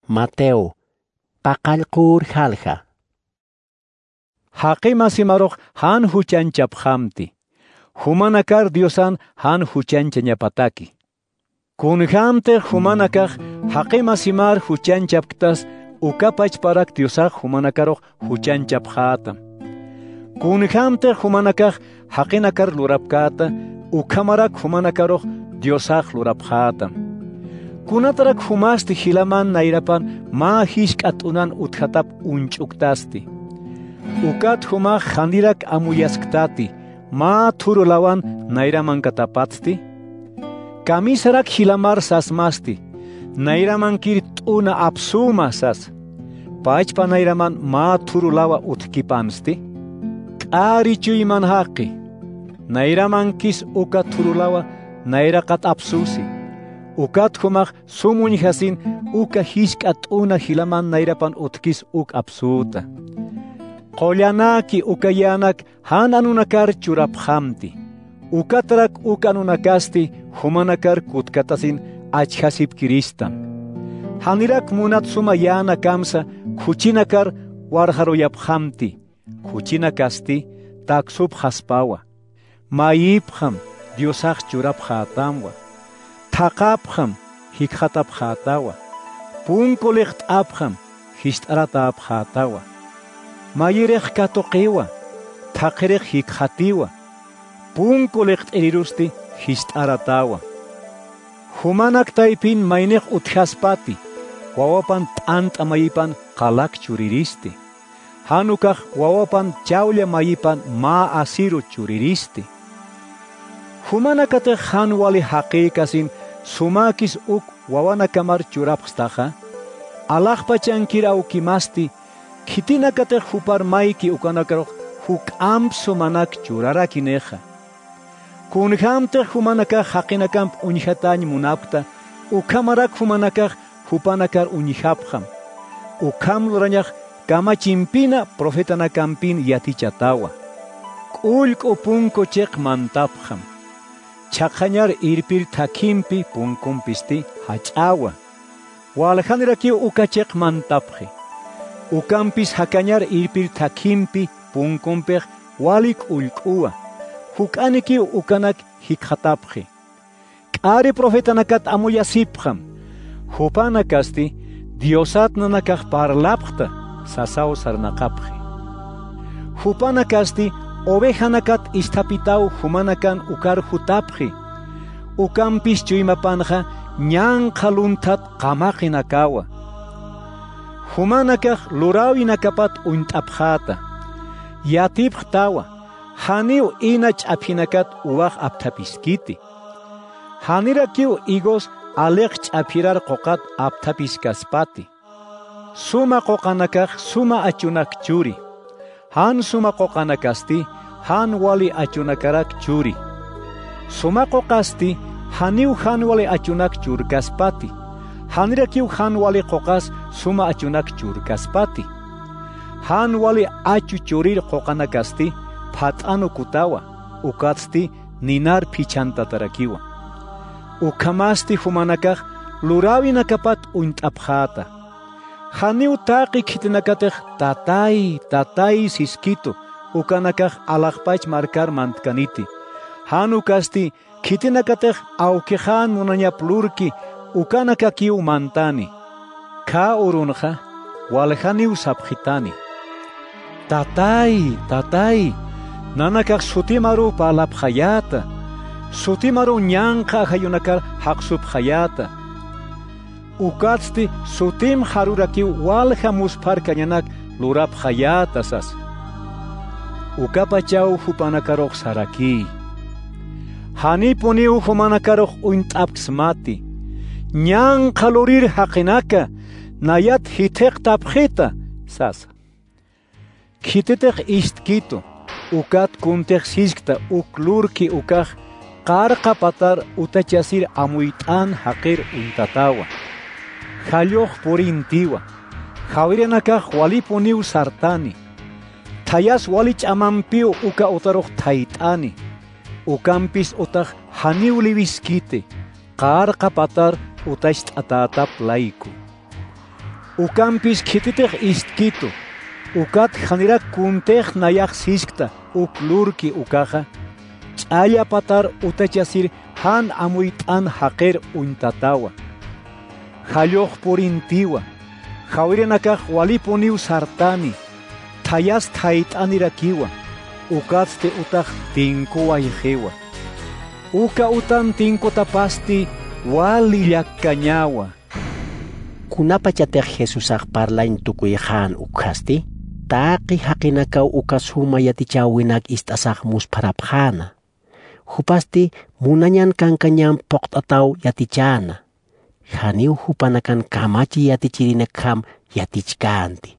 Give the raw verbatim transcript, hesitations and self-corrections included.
Mateo, paqallqur halqa. Haqima simaroq han huchanchap hamti. Humanakar Diosan han huchancha ñapataki. Kun hamte humanakaj haqima simar huchanchaptas ukapach parak Diosaj humanakaroq huchanchap hatam. Kun hamte humanakaj haqinakar lurapkata ukamarak humanakaroq Diosaj lurap hatam. Kunatarak humasti hilaman nairapan ma hishkat unan uthatap unchuktasti. Ukat humaj handirak amuyasktati. Ma thurulawan nairaman katapatsti. Kamisarak hilamar sasmasti. Nairaman kirtuna apsuma sas. Pachpa nairaman ma thurulawa utkipansti. K'arichuyman haqi. Nairaman kis uka thurulawa nairakat apsusi. Ukat humaj sumuñ hasin uka hishk'at'una hilaman nairapan utkis uk apsuta. Qollanaki ukayanak hananunakar churaphamti. Ukatrak ukanunakasti humanakar kutkatasin achhasip kiristam. Hanirak munatsuma yana kamsa kuchinakar warharoyaphamti. Kuchinakasti taksub haspawa. Mayipkham Diosaj churaphatamwa. Thaqapham hikhatapkhatawa. Punkoleqt'apham hishtaratapkhatawa. Mayirek katoqiwa, thaqirek hikhatiwa, punkulek erirusti histaratawa. Humanak taipin mainek uthaspati, wawapan tant amayipan kalak churiristi. Hanukah wawapan chawlia mayipan ma asiru churiristi. Humanakate hanwali haqiqasin sumakis uk wawanakamar churapstaja, alaqpachankira ukimasti. Kitinakate hupar maiki ukanakaro hukam sumanak churarakineja. Kunhamte humanaka haqinakamp unjatañ munapta, ukamarak humanaka hupanakar unjapjam. Ukam lurañaj kamachimpina profetanakampin yatichatawa. Kulk upunko chek mantapjam. Chaqañar irpir takimpi punkumpisti hachawa. Walhaniraki ukachek mantapje. Ukampis hakañar irpir takimpi punkumpej walik ulkua. Hukaniki ukanak hikhatapje. K'ari profetanakat amuyasipjam. Hupanakasti Diosat nanakaj parlapjta sasao sarnaqapje. Hupanakasti ovejanakat istapitau humanakan ukar hutapje. Ukampis chuymapanja ñan qaluntat qamaqinakawa. Humanakaj lurawi nakapat untapjata. Yatipjtawa. Haniu inach apinakat uwaj aptapiskiti. Hanirakiu igos alech apirar qoqat aptapiskaspati. Suma qoqanakaj suma achunak churi. Han suma qoqanakasti han wali achunakarak churi. Suma qoqasti haniu han wali achunak churkaspati. Hanirakiu han wali qoqas suma achunak churkaspati. Han wali achu churir qoqanakasti phat'anu kutawa ukatsti ninar phichantatarakiwa. Ukamasti humanakaj lurawi nakapat untapjata. Haniu taqi khitinakatej tatay tatay siskito ukanakaj alaqpach markar mantkaniti. Hanukasti khitinakatej aukejan munañaplurki ukanakakiu mantani. Ka urunja walhaniu sapjitani. Tatay, tatay, nanakak sutimaru palapjayata. Sutimaru ñanqa hayunakar haqsupjayata. Ukatsti sutim harurakiu walha musparkañanak lurapjayata sas. Ukapachau hupanakaroq saraki. Hanipuniu humanakaroq untapksmati. Ñanqa lurir haqinaka nayat hiteq tapjita sas. Kiteteq istkito, ukat kunteq siskta uklurki ukaj qarqa patar utachasir amuyt'an haqir untatawa. Halloq purintiwa, hawiranakaj walipuniu sartani. Thayas walich amampiu uka utaroq thayt'ani. Ukampis utaj haniu liwiskite, qarqa patar utash t'atatap laiku. Ukampis kititej istkitu. Ukat janira kuntej nayak siskta. Uklurki ukaja. Aya patar utachasir han amuitan haker untatawa. Hayoh purintiwa. Jawirenakaj waliponiu sartani. Tayas taitanirakiwa. Ukatste utaj tinkuwa ijewa. Uka utan tinko tapasti wali yakkañawa. Kunapachatej Jesusaj parlain tukuyahan ukasti. Taki hakinakaw ukas humayatichawinak istasaj musparapjana. Hupasti munanyan kankanyam poktataw yatichana. Haniw hupanakan kamachi yatichirinakam yatichkanti.